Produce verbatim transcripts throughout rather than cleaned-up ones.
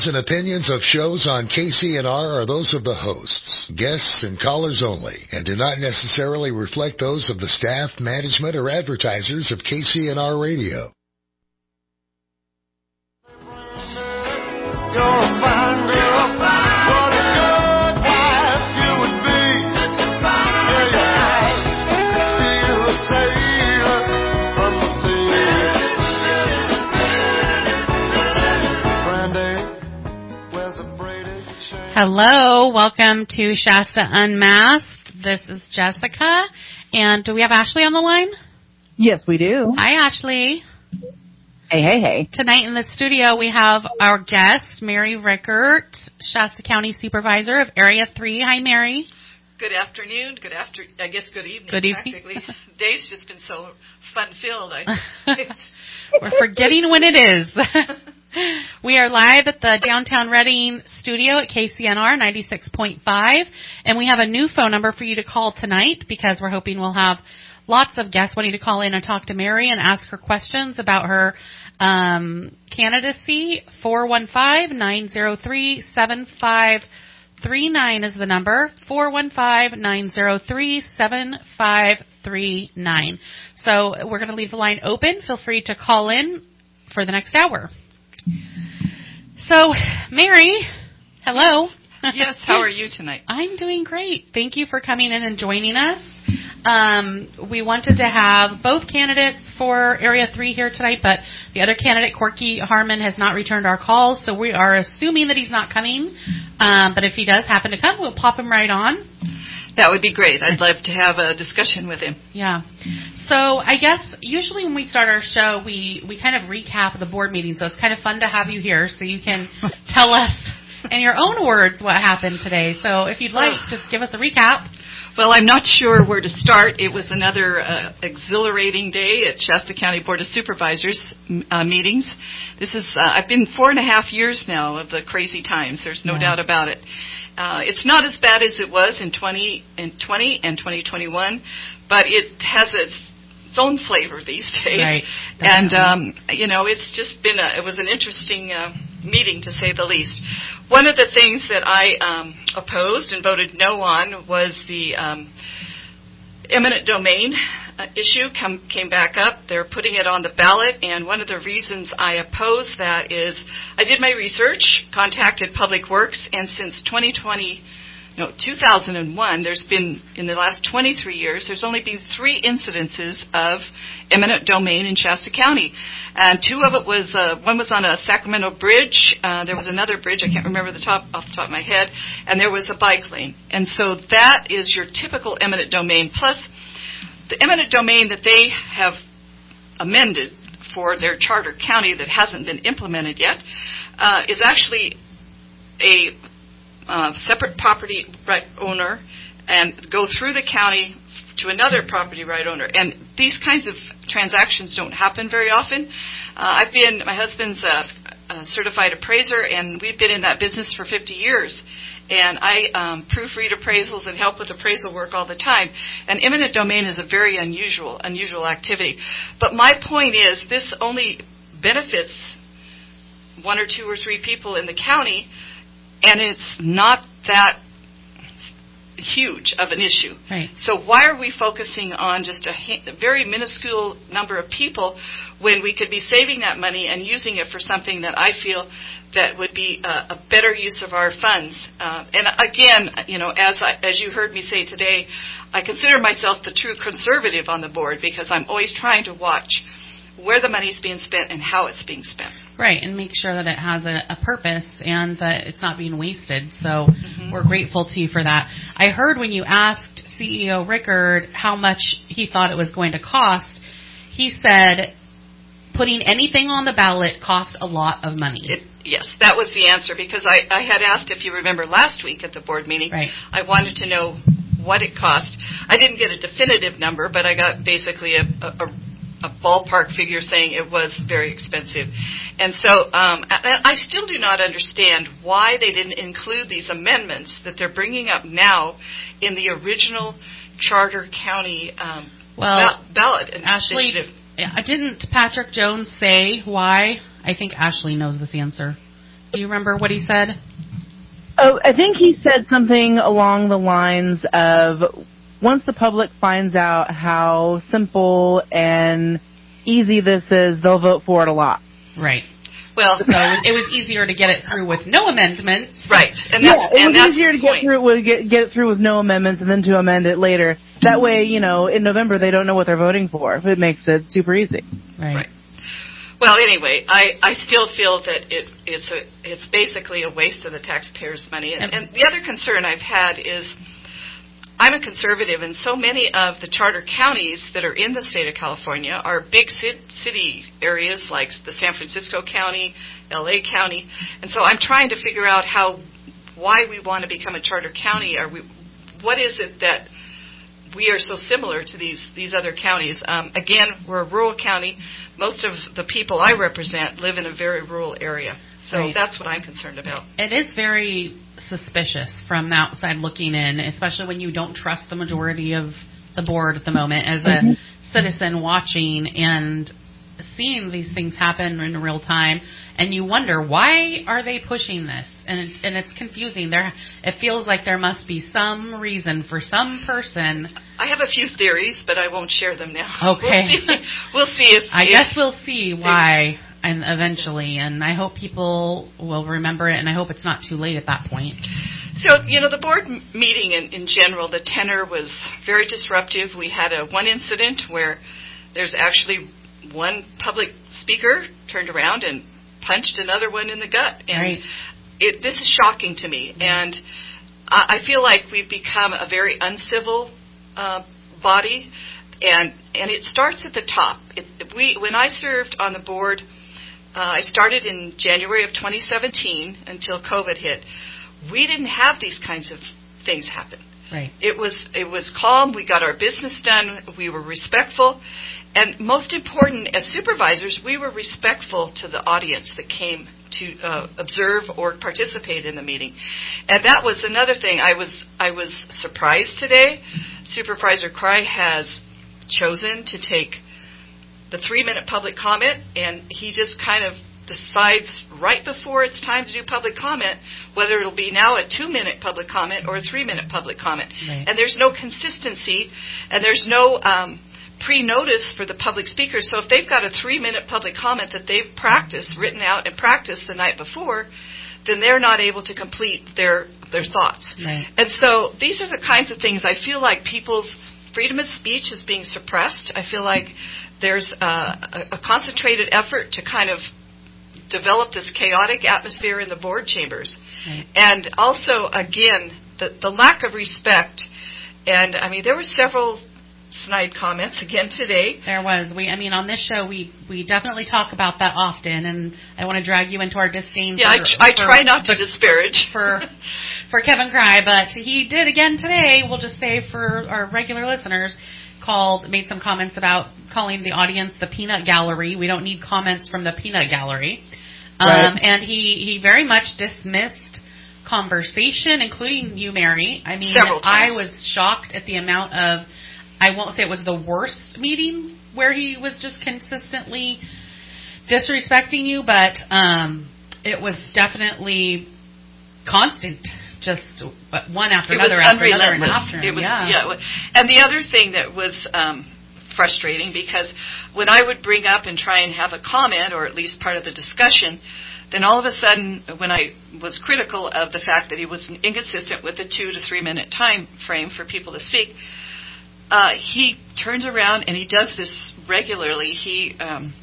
and opinions of shows on K C N R are those of the hosts, guests, and callers only, and do not necessarily reflect those of the staff, management, or advertisers of K C N R Radio. You're a fine girl. What a good wife you would be. Yeah, your eyes could steal a sailor from the sea. Brandy wears a braided chain. Hello, welcome to Shasta Unmasked. This is Jessica, and do we have Ashley on the line? Yes, we do. Hi, Ashley. Hey, hey, hey. Tonight in the studio, we have our guest, Mary Rickert, Shasta County Supervisor of Area three. Hi, Mary. Good afternoon. Good after. I guess good evening. Good evening. Practically. Day's just been so fun-filled. I, We're forgetting when it is. We are live at the downtown Reading studio at K C N R ninety-six point five, and we have a new phone number for you to call tonight because we're hoping we'll have lots of guests wanting to call in and talk to Mary and ask her questions about her um, candidacy. four one five, nine zero three, seven five three nine is the number. four one five, nine zero three, seven five three nine. So we're going to leave the line open. Feel free to call in for the next hour. So, Mary, hello. Yes, how are you tonight? I'm doing great. Thank you for coming in and joining us. Um, we wanted to have both candidates for Area three here tonight, but the other candidate, Corky Harmon, has not returned our calls, so we are assuming that he's not coming. Um, but if he does happen to come, we'll pop him right on. That would be great. I'd love to have a discussion with him. Yeah. So I guess usually when we start our show, we, we kind of recap the board meeting, so it's kind of fun to have you here so you can tell us in your own words what happened today. So if you'd like, just give us a recap. Well, I'm not sure where to start. It was another uh, exhilarating day at Shasta County Board of Supervisors uh, meetings. This is, uh, I've been four and a half years now of the crazy times. There's no yeah. doubt about it. Uh, it's not as bad as it was in twenty twenty and twenty twenty-one, but it has its, its own flavor these days. Right. And, um, you know, it's just been a, it was an interesting uh, meeting, to say the least. One of the things that I um, opposed and voted no on was the um, eminent domain uh, issue come, came back up. They're putting it on the ballot, and one of the reasons I oppose that is I did my research, contacted Public Works, and since twenty twenty, no, two thousand one, there's been, in the last twenty-three years, there's only been three incidences of eminent domain in Shasta County. And two of it was, uh, one was on a Sacramento bridge. Uh, there was another bridge, I can't remember the top off the top of my head, and there was a bike lane. And so that is your typical eminent domain. Plus, the eminent domain that they have amended for their charter county that hasn't been implemented yet uh, is actually a Uh, separate property right owner and go through the county to another property right owner. And these kinds of transactions don't happen very often. Uh, I've been, my husband's a, a certified appraiser, and we've been in that business for fifty years. And I um, proofread appraisals and help with appraisal work all the time. And eminent domain is a very unusual, unusual activity. But my point is, this only benefits one or two or three people in the county, and it's not that huge of an issue. Right. So why are we focusing on just a, ha- a very minuscule number of people when we could be saving that money and using it for something that I feel that would be a, a better use of our funds? Uh, and again, you know, as I, as you heard me say today, I consider myself the true conservative on the board because I'm always trying to watch where the money's being spent and how it's being spent. Right, and make sure that it has a, a purpose and that it's not being wasted. So mm-hmm. we're grateful to you for that. I heard when you asked C E O Rickard how much he thought it was going to cost, he said putting anything on the ballot costs a lot of money. It, yes, that was the answer, because I, I had asked, if you remember last week at the board meeting, right. I wanted to know what it cost. I didn't get a definitive number, but I got basically a, a, a a ballpark figure saying it was very expensive. And so um, I still do not understand why they didn't include these amendments that they're bringing up now in the original Charter County um, well, ballot Ashley, initiative. Didn't Patrick Jones say why? I think Ashley knows this answer. Do you remember what he said? Oh, I think he said something along the lines of, once the public finds out how simple and easy this is, they'll vote for it a lot. Right. Well, So it was easier to get it through with no amendments. right, and that's, Yeah, it and was that's easier the to get point. through with get get it through with no amendments and then to amend it later. That way, you know, in November they don't know what they're voting for. It makes it super easy. Right. Right. Well, anyway, I, I still feel that it it's a it's basically a waste of the taxpayers' money. And, and the other concern I've had is I'm a conservative, and so many of the charter counties that are in the state of California are big city areas like the San Francisco County, L A County, and so I'm trying to figure out how why we want to become a charter county. Are we? What is it that we are so similar to these these other counties? Um, again, we're a rural county. Most of the people I represent live in a very rural area. So Right. that's what I'm concerned about. It is very suspicious from the outside looking in, especially when you don't trust the majority of the board at the moment as a Mm-hmm. citizen watching and seeing these things happen in real time, and you wonder, why are they pushing this? And it's, and it's confusing. There, it feels like there must be some reason for some person. I have a few theories, but I won't share them now. Okay. We'll see, we'll see if... I if, guess we'll see why, and eventually, and I hope people will remember it, and I hope it's not too late at that point. So, you know, the board m- meeting in, in general, the tenor was very disruptive. We had a one incident where there's actually one public speaker turned around and punched another one in the gut. And Right. it, this is shocking to me. And I, I feel like we've become a very uncivil uh, body, and and it starts at the top. It, we when I served on the board, uh, I started in January of twenty seventeen until COVID hit. We didn't have these kinds of things happen. Right. It was it was calm. We got our business done. We were respectful, and most important, as supervisors, we were respectful to the audience that came to uh, observe or participate in the meeting. And that was another thing. I was I was surprised today. Supervisor Cry has chosen to take the three-minute public comment, and he just kind of decides right before it's time to do public comment whether it'll be now a two-minute public comment or a three-minute public comment. Right. And there's no consistency, and there's no um, pre-notice for the public speakers. So if they've got a three-minute public comment that they've practiced, written out and practiced the night before, then they're not able to complete their their thoughts. Right. And so these are the kinds of things I feel like people's freedom of speech is being suppressed. I feel like there's a, a, a concentrated effort to kind of develop this chaotic atmosphere in the board chambers. Right. And also, again, the, the lack of respect. And, I mean, there were several snide comments again today. There was. We, I mean, on this show, we, we definitely talk about that often, and I want to drag you into our disdain. Yeah, for, I, tr- I for, try not to disparage. for for Kevin Cry, but he did again today. We'll just say for our regular listeners, called made some comments about calling the audience the peanut gallery. We don't need comments from the peanut gallery. Um, Right. And he, he very much dismissed conversation, including you, Mary. I mean, Several I times. was shocked at the amount of, I won't say it was the worst meeting where he was just consistently disrespecting you, but um, it was definitely constant, just one after It another was after another and unrelentless. after. It was, yeah. yeah. it wa- And the other thing that was um, frustrating, because when I would bring up and try and have a comment, or at least part of the discussion, then all of a sudden, when I was critical of the fact that he was inconsistent with the two to three minute time frame for people to speak, uh, he turns around and he does this regularly. He um,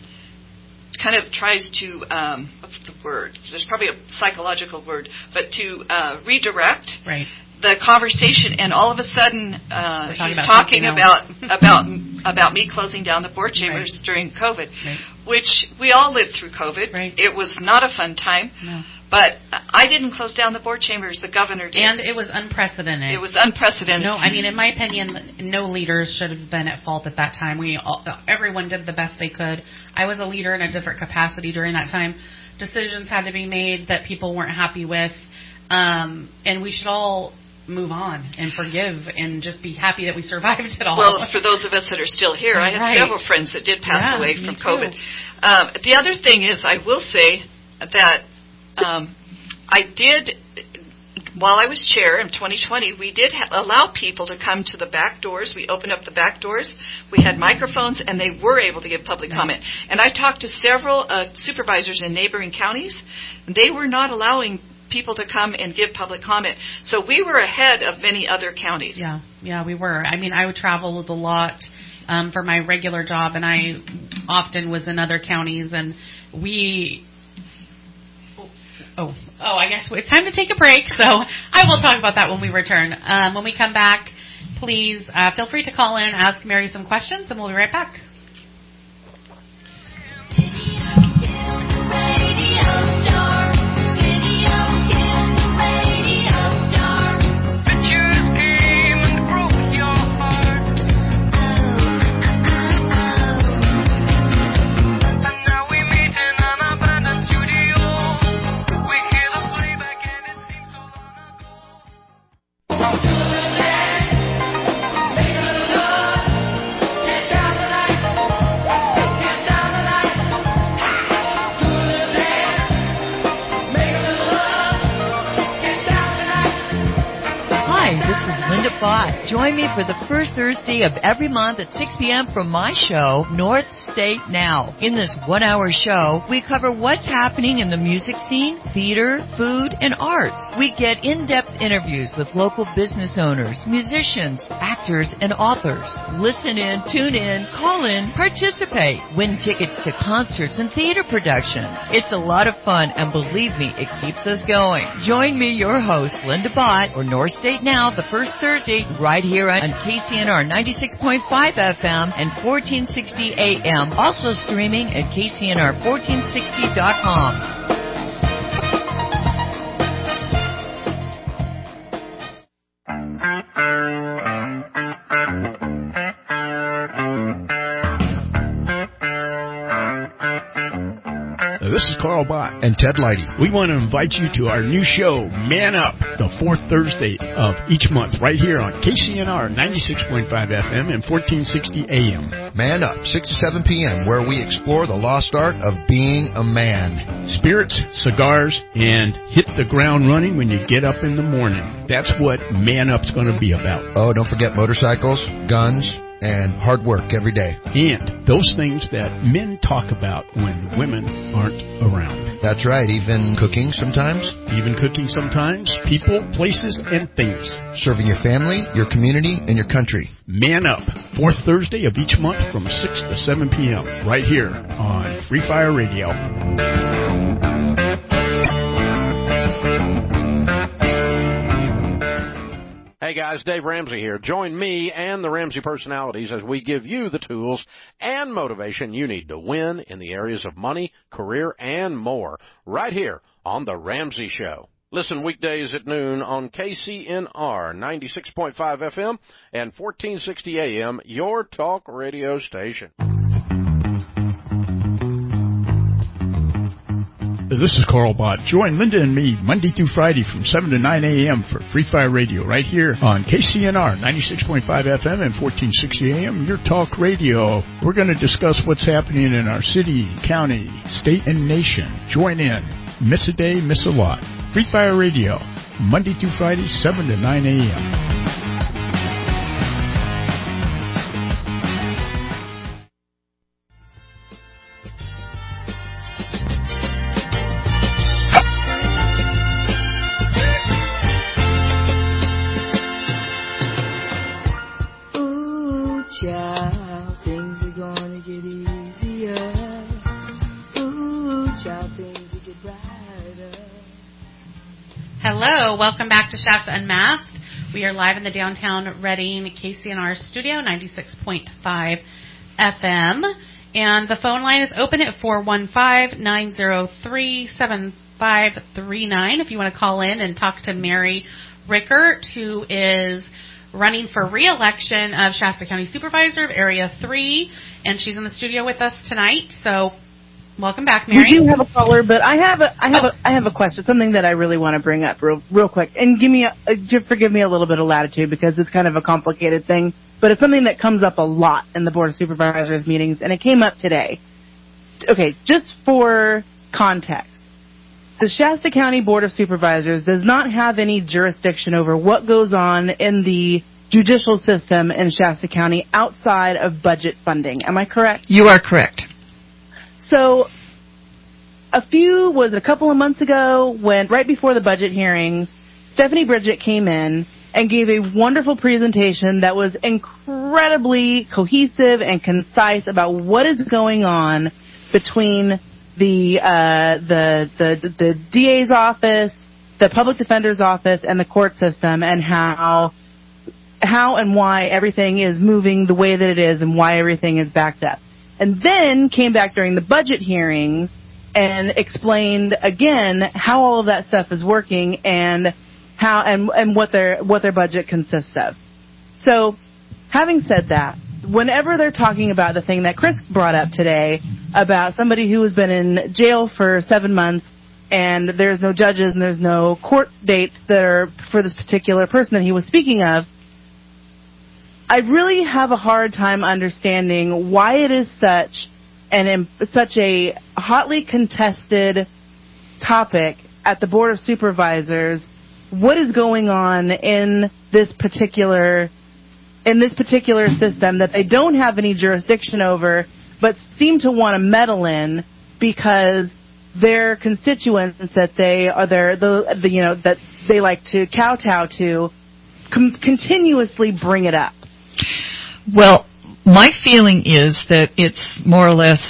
kind of tries to, um, what's the word? There's probably a psychological word, but to uh, redirect Right. the conversation, and all of a sudden uh, We're talking he's about talking something about else. about about me closing down the board chambers Right. during COVID, Right. which we all lived through COVID. Right. It was not a fun time, No. but I didn't close down the board chambers. The governor did. And it was unprecedented. It was unprecedented. No, I mean, in my opinion, no leaders should have been at fault at that time. We all, everyone did the best they could. I was a leader in a different capacity during that time. Decisions had to be made that people weren't happy with, um, and we should all move on and forgive and just be happy that we survived it all. Well, for those of us that are still here, I have Right. several friends that did pass Yeah, away me from too. COVID. Um, the other thing is, I will say that um, I did, while I was chair in twenty twenty, we did ha- allow people to come to the back doors. We opened up the back doors. We had microphones, and they were able to give public comment. And I talked to several uh, supervisors in neighboring counties. And they were not allowing people to come and give public comment. So we were ahead of many other counties. Yeah, yeah, we were. I mean, I would travel a lot um, for my regular job, and I often was in other counties, and we... Oh, oh, I guess it's time to take a break, so I will talk about that when we return. Um, when we come back, please uh, feel free to call in and ask Mary some questions, and we'll be right back. Bott. Join me for the first Thursday of every month at six p.m. from my show, North State Now. In this one-hour show, we cover what's happening in the music scene, theater, food, and arts. We get in-depth interviews with local business owners, musicians, actors, and authors. Listen in, tune in, call in, participate. Win tickets to concerts and theater productions. It's a lot of fun, and believe me, it keeps us going. Join me, your host, Linda Bott, for North State Now, the first Thursday, right here on K C N R ninety-six point five F M and fourteen sixty A M. Also streaming at K C N R fourteen sixty dot com. This is Carl Bott and Ted Leidy. We want to invite you to our new show, Man Up, the fourth Thursday of each month, right here on K C N R ninety-six point five F M and fourteen sixty A M. Man Up, six to seven p.m., where we explore the lost art of being a man. Spirits, cigars, and hit the ground running when you get up in the morning. That's what Man Up's going to be about. Oh, don't forget motorcycles, guns, and hard work every day. And those things that men talk about when women aren't around. That's right, even cooking sometimes. Even cooking sometimes. People, places, and things. Serving your family, your community, and your country. Man Up, fourth Thursday of each month from six to seven p.m. right here on Free Fire Radio. Hey guys, Dave Ramsey here. Join me and the Ramsey personalities as we give you the tools and motivation you need to win in the areas of money, career, and more right here on The Ramsey Show. Listen weekdays at noon on K C N R ninety-six point five F M and fourteen sixty A M, your talk radio station. This is Carl Bott. Join Linda and me Monday through Friday from seven to nine a.m. for Free Fire Radio right here on K C N R ninety-six point five F M and fourteen sixty A M, your talk radio. We're going to discuss what's happening in our city, county, state, and nation. Join in. Miss a day, miss a lot. Free Fire Radio, Monday through Friday, seven to nine a.m. Child, things are gonna get easier. Ooh, child, things will get brighter. Hello, welcome back to Shaft Unmasked. We are live in the downtown Reading K C N R studio, ninety-six point five F M. And the phone line is open at four one five, nine zero three, seven five three nine if you want to call in and talk to Mary Rickert, who is running for re-election of Shasta County Supervisor of Area three, and she's in the studio with us tonight. So, welcome back, Mary. We do have a caller, but I have a I have a I have a question, something that I really want to bring up real real quick, and give me a, just forgive me a little bit of latitude because it's kind of a complicated thing, but it's something that comes up a lot in the Board of Supervisors meetings, and it came up today. Okay, just for context, the Shasta County Board of Supervisors does not have any jurisdiction over what goes on in the judicial system in Shasta County outside of budget funding. Am I correct? You are correct. So, a few, was it a couple of months ago, when right before the budget hearings, Stephanie Bridget came in and gave a wonderful presentation that was incredibly cohesive and concise about what is going on between the uh, the, the the D A's office, the public defender's office, and the court system, and how how and why everything is moving the way that it is, and why everything is backed up. And then came back during the budget hearings and explained again how all of that stuff is working and how and and what their what their budget consists of. So, having said that, whenever they're talking about the thing that Chris brought up today about somebody who has been in jail for seven months and there's no judges and there's no court dates that are for this particular person that he was speaking of, I really have a hard time understanding why it is such an such a hotly contested topic at the Board of Supervisors. What is going on in this particular in this particular system that they don't have any jurisdiction over, but seem to want to meddle in because their constituents that they are their the, the you know that they like to kowtow to com- continuously bring it up. Well, my feeling is that it's more or less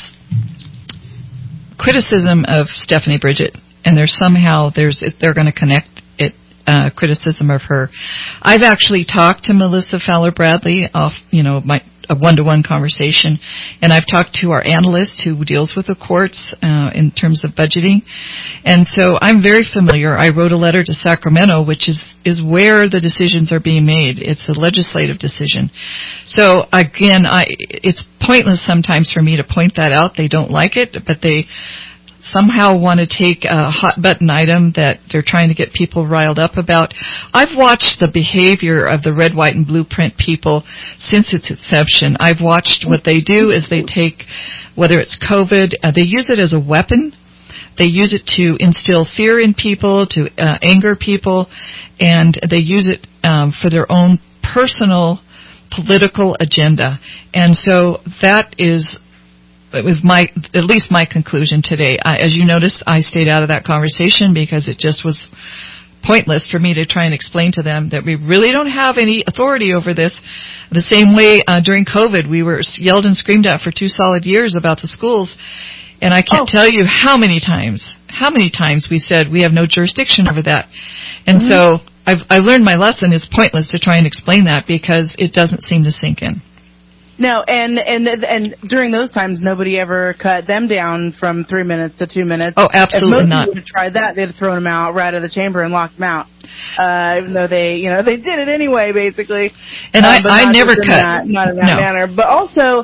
criticism of Stephanie Bridget, and there's somehow there's they're going to connect it uh, criticism of her. I've actually talked to Melissa Fowler Bradley off, you know, my a one-to-one conversation, and I've talked to our analyst who deals with the courts uh, in terms of budgeting, and so I'm very familiar. I wrote a letter to Sacramento, which is is where the decisions are being made. It's a legislative decision. So again, I it's pointless sometimes for me to point that out. They don't like it, but they somehow want to take a hot button item that they're trying to get people riled up about. I've watched the behavior of the red, white, and blueprint people since its inception. I've watched what they do is they take, whether it's COVID, uh, they use it as a weapon. They use it to instill fear in people, to uh, anger people, and they use it um, for their own personal political agenda. And so that is It was my, at least my conclusion today. I, as you noticed, I stayed out of that conversation because it just was pointless for me to try and explain to them that we really don't have any authority over this. The same way uh, during COVID, we were yelled and screamed at for two solid years about the schools, and I can't oh. tell you how many times, how many times we said we have no jurisdiction over that. And mm-hmm. so I've, I learned my lesson. It's pointless to try and explain that because it doesn't seem to sink in. No, and, and and during those times, nobody ever cut them down from three minutes to two minutes. Oh, absolutely if most not. If would have tried that, they'd have thrown them out right out of the chamber and locked them out. Uh, even though they, you know, they did it anyway, basically. And uh, I, but I not never in cut. That, not in that no. manner. But also,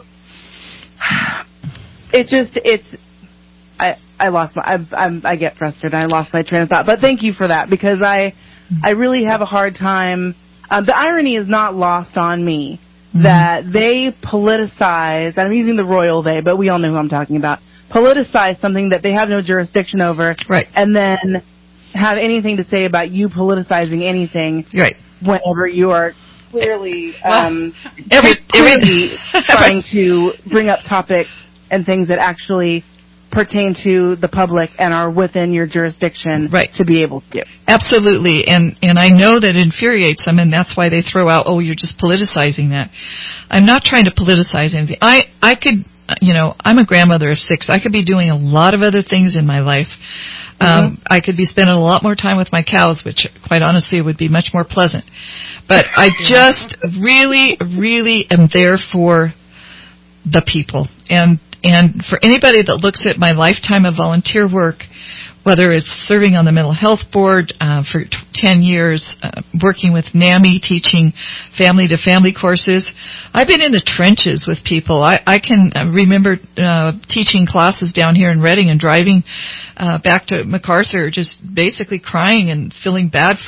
it just, it's, I, I lost my, I, I'm, I get frustrated. I lost my train of thought. But thank you for that because I, I really have a hard time. Uh, the irony is not lost on me. That they politicize, I'm using the royal they, but we all know who I'm talking about, politicize something that they have no jurisdiction over, right. and then have anything to say about you politicizing anything right. whenever you are clearly, well, um, every, clearly trying to bring up topics and things that actually pertain to the public and are within your jurisdiction right. to be able to do. Absolutely, and and I know that infuriates them, and that's why they throw out, oh, you're just politicizing that. I'm not trying to politicize anything. I, I could, you know, I'm a grandmother of six. I could be doing a lot of other things in my life. Um, mm-hmm. I could be spending a lot more time with my cows, which, quite honestly, would be much more pleasant. But I just really, really am there for the people. And And for anybody that looks at my lifetime of volunteer work, whether it's serving on the mental health board uh, for t- ten years, uh, working with NAMI, teaching family-to-family courses, I've been in the trenches with people. I, I can remember uh, teaching classes down here in Redding and driving uh, back to MacArthur, just basically crying and feeling bad for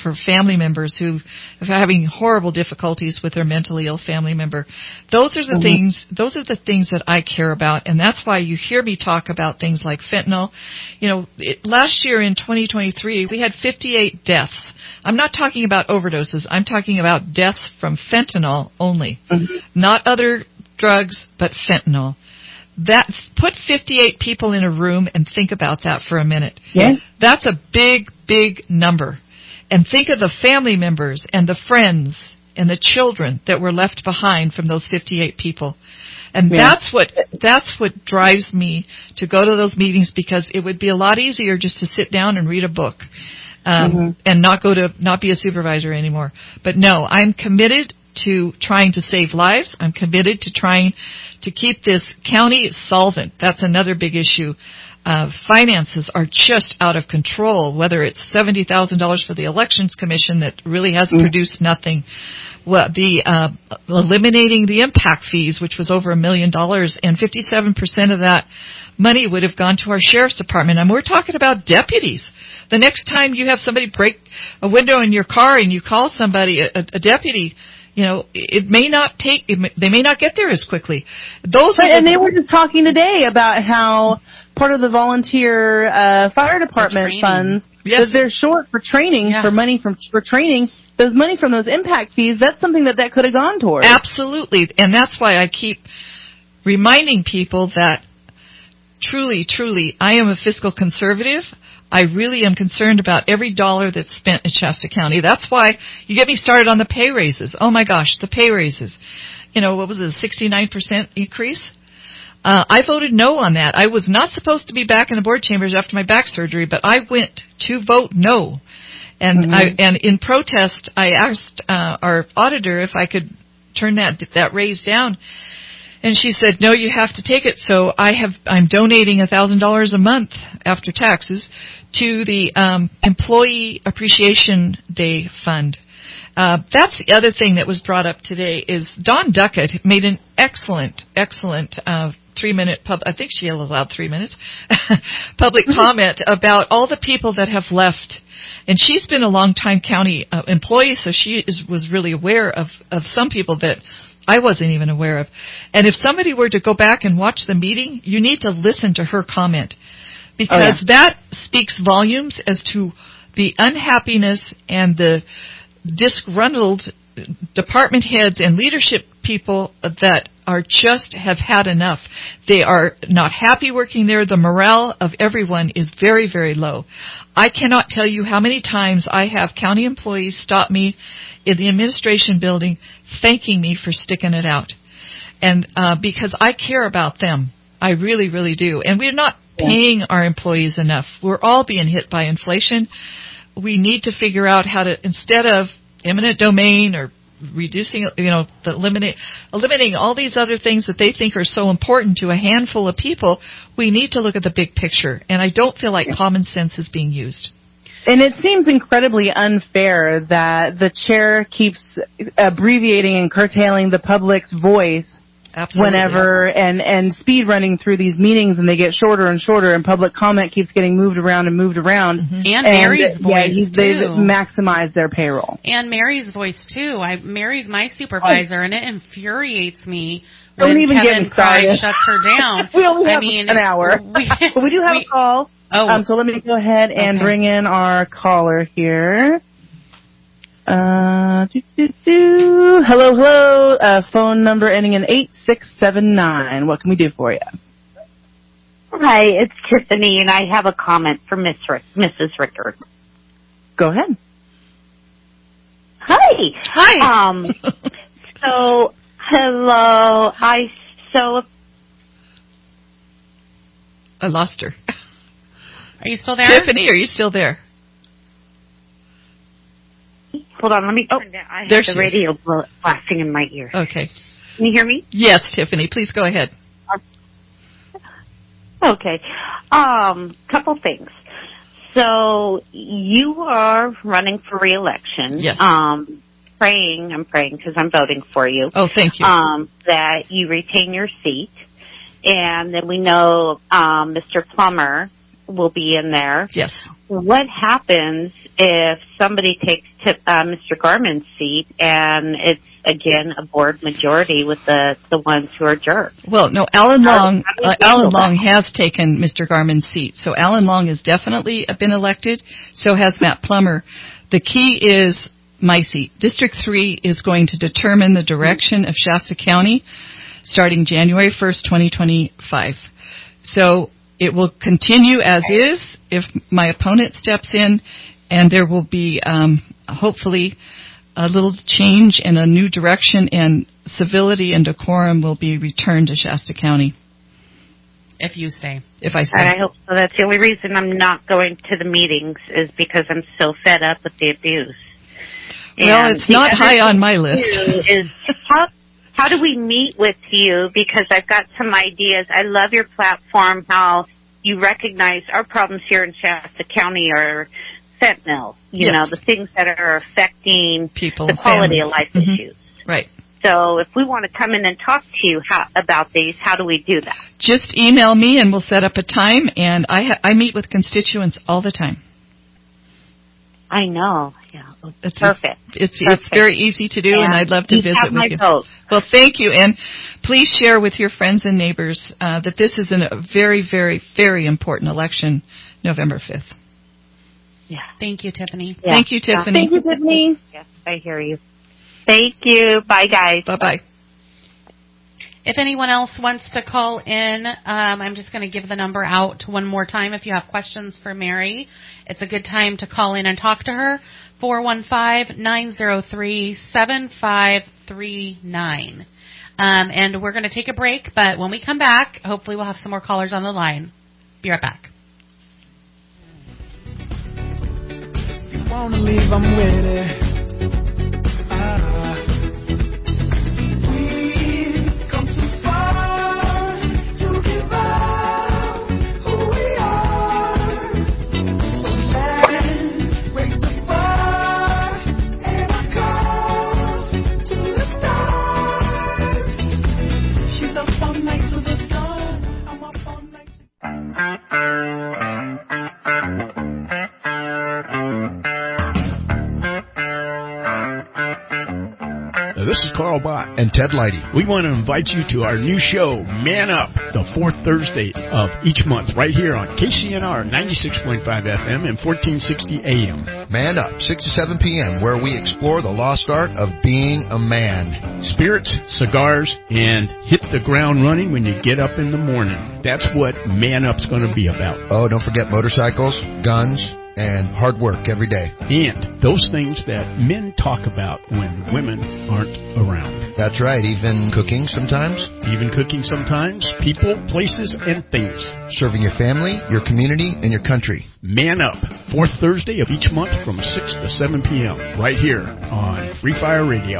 for family members who are having horrible difficulties with their mentally ill family member. Those are the mm-hmm. things, those are the things that I care about, and that's why you hear me talk about things like fentanyl. You know, it, last year in twenty twenty-three, we had fifty-eight deaths. I'm not talking about overdoses. I'm talking about deaths from fentanyl only, mm-hmm. not other drugs, but fentanyl. That put fifty-eight people in a room and think about that for a minute. Yeah. That's a big, big number. And think of the family members and the friends and the children that were left behind from those fifty-eight people. And yeah. that's what that's what drives me to go to those meetings, because it would be a lot easier just to sit down and read a book um, mm-hmm. and not go to not be a supervisor anymore. But no, I'm committed to trying to save lives. I'm committed to trying to keep this county solvent. That's another big issue. Uh, finances are just out of control, whether it's seventy thousand dollars for the Elections Commission that really has mm. produced nothing. Well, the uh, eliminating the impact fees, which was over a million dollars, and fifty-seven percent of that money would have gone to our sheriff's department. And we're talking about deputies. The next time you have somebody break a window in your car and you call somebody, a, a deputy, you know, it may not take, it may, they may not get there as quickly. Those but, are the, and they were just talking today about how part of the volunteer uh, fire department funds, yes. that they're short for training, yeah. for money from for training. Those money from those impact fees, that's something that that could have gone towards. Absolutely, and that's why I keep reminding people that truly, truly, I am a fiscal conservative. I really am concerned about every dollar that's spent in Shasta County. That's why you get me started on the pay raises. Oh, my gosh, the pay raises. You know, what was it, a sixty-nine percent increase? Uh, I voted no on that. I was not supposed to be back in the board chambers after my back surgery, but I went to vote no. And, mm-hmm. I, and in protest, I asked uh, our auditor if I could turn that that raise down. And she said, no, you have to take it. So I have, I'm donating one thousand dollars a month after taxes to the um, Employee Appreciation Day Fund. Uh, that's the other thing that was brought up today is Dawn Duckett made an excellent, excellent uh, three-minute pub. I think she allowed three minutes public comment about all the people that have left. And she's been a long-time county uh, employee, so she is, was really aware of, of some people that I wasn't even aware of. And if somebody were to go back and watch the meeting, you need to listen to her comment, because oh, yeah. that speaks volumes as to the unhappiness and the disgruntled department heads and leadership people that are just have had enough. They are not happy working there. The morale of everyone is very, very low. I cannot tell you how many times I have county employees stop me in the administration building thanking me for sticking it out. And uh, because I care about them. I really, really do. And we're not paying our employees enough. We're all being hit by inflation. We need to figure out how to, instead of eminent domain or reducing, you know, the eliminate, eliminating all these other things that they think are so important to a handful of people, we need to look at the big picture. And I don't feel like common sense is being used. And it seems incredibly unfair that the chair keeps abbreviating and curtailing the public's voice Absolutely. whenever and, and speed running through these meetings, and they get shorter and shorter, and public comment keeps getting moved around and moved around. Mm-hmm. And, and Mary's voice, yeah, he's, too. They maximize their payroll. And Mary's voice, too. I, Mary's my supervisor, oh. and it infuriates me Don't when even Kevin get me started. Craig shuts her down. We only have I mean, an hour. We, but we do have we, a call. Oh. Um, so let me go ahead and okay. bring in our caller here. Uh, doo, doo, doo. Hello, hello. Uh, phone number ending in eight six seven nine. What can we do for you? Hi, it's Tiffany, and I have a comment for Miss Rick, Missus Rickard. Go ahead. Hi. Hi. Um. So, hello. I so. I lost her. Are you still there? Tiffany, are you still there? Hold on, let me turn oh, down. I there have the radio bl- blasting in my ear. Okay. Can you hear me? Yes, Tiffany, please go ahead. Okay. Um, couple things. So you are running for re-election. Yes. Um, praying, I'm praying because I'm voting for you. Oh, thank you. Um, that you retain your seat. And then we know um, Mister Plummer will be in there. Yes. What happens if somebody takes tip, uh, Mister Garman's seat and it's, again, a board majority with the, the ones who are jerks? Well, no, Alan Long, How- how do we uh, Alan handle Long that? has taken Mister Garman's seat. So Alan Long has definitely been elected. So has Matt Plummer. The key is my seat. District three is going to determine the direction of Shasta County starting January first, twenty twenty-five. So it will continue as is if my opponent steps in, and there will be um, hopefully a little change and a new direction, and civility and decorum will be returned to Shasta County. If you stay. If I stay. I hope so. That's the only reason I'm not going to the meetings is because I'm so fed up with the abuse. Well, And it's the not other high on thing, my list. too, Is how how do we meet with you? Because I've got some ideas. I love your platform. How you recognize our problems here in Shasta County are fentanyl. You Yes. know, the things that are affecting People, the quality families. of life Mhm. issues. Right. So if we want to come in and talk to you how, about these, how do we do that? Just email me and we'll set up a time. And I ha- I meet with constituents all the time. I know. Yeah. It's Perfect. It's Perfect. it's very easy to do, and, And I'd love to you visit have with my you. vote. Well, thank you, and please share with your friends and neighbors uh, that this is an, a very, very, very important election, November fifth. Yeah. Thank you, Tiffany. Yeah. Thank you, Tiffany. Thank you, Tiffany. Yes, I hear you. Thank you. Bye, guys. Bye-bye. If anyone else wants to call in, um, I'm just going to give the number out one more time. If you have questions for Mary, it's a good time to call in and talk to her. four one five, nine zero three, seven five three nine. Um, and we're going to take a break, but when we come back, hopefully we'll have some more callers on the line. Be right back. If you want to leave, I'm with it. This is Carl Bott and Ted Leidy. We want to invite you to our new show, Man Up, the fourth Thursday of each month, right here on K C N R ninety-six point five F M and fourteen sixty A M. Man Up, six to seven p.m., where we explore the lost art of being a man. Spirits, cigars, and hit the ground running when you get up in the morning. That's what Man Up's going to be about. Oh, don't forget motorcycles, guns, and hard work every day. And those things that men talk about when women aren't around. That's right, even cooking sometimes. Even cooking sometimes. People, places, and things. Serving your family, your community, and your country. Man Up, fourth Thursday of each month from six to seven p.m. right here on Free Fire Radio.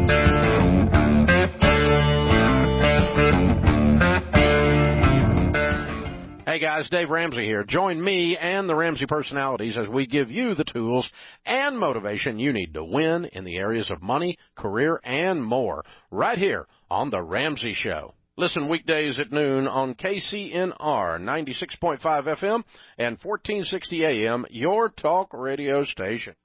Hey guys, Dave Ramsey here. Join me and the Ramsey personalities as we give you the tools and motivation you need to win in the areas of money, career, and more right here on The Ramsey Show. Listen weekdays at noon on K C N R ninety-six point five F M and fourteen sixty A M, your talk radio station.